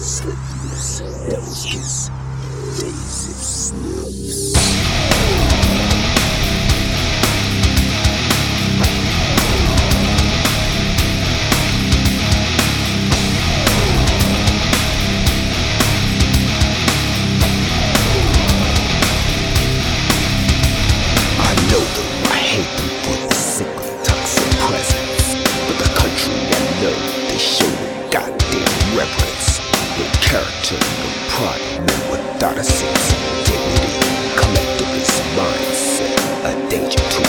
Slipperies, devil's kiss, days of sniffs. I know them, I hate them for the sickly toxic presence, but the country I love, they show no goddamn reverence. No character, no pride, men without a sense of dignity. Collectivist mindset, a danger to